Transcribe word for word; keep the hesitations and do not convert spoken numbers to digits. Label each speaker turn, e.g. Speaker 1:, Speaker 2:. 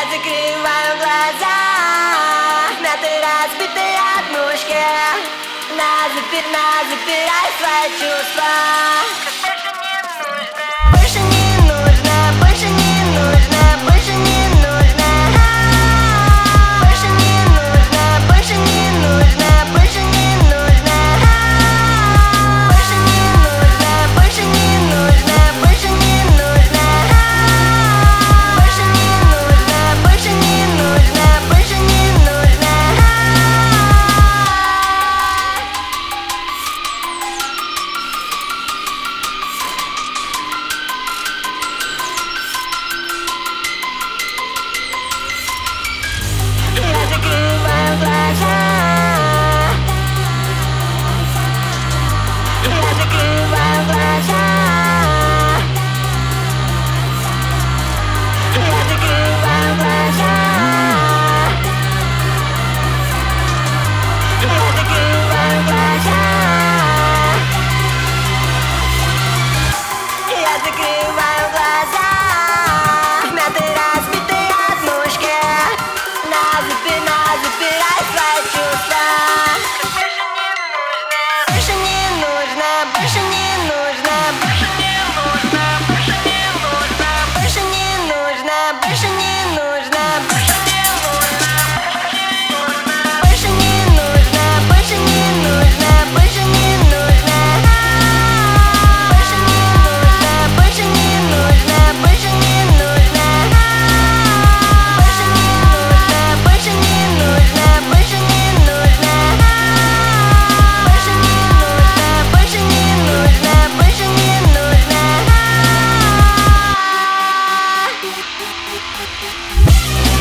Speaker 1: закрываю глаза, мятые разбитые однушки. На запир, на запирай свои чувства. Больше не нужно, больше не нужно, больше не нужно. Больше не нужно, больше не нужно, больше не нужно. Больше не нужно, больше не нужно, больше не нужно. Больше не нужно, больше не нужно, больше не нужно. Я закрываю глаза, я закрываю глаза, я закрываю глаза, я закрываю глаза, я закрываю глаза, мятые разбитые однушки. На запир, на запирай свои чувства. Больше не нужно, больше не нужно, больше не нужно, больше не нужно, больше не нужно, больше не нужно, больше не нужно, больше не нужно, больше не нужно, больше не нужно, больше не нужно, больше не нужно, больше не нужно, больше не нужно, больше не нужно, больше не нужно, больше не нужно, больше не нужно.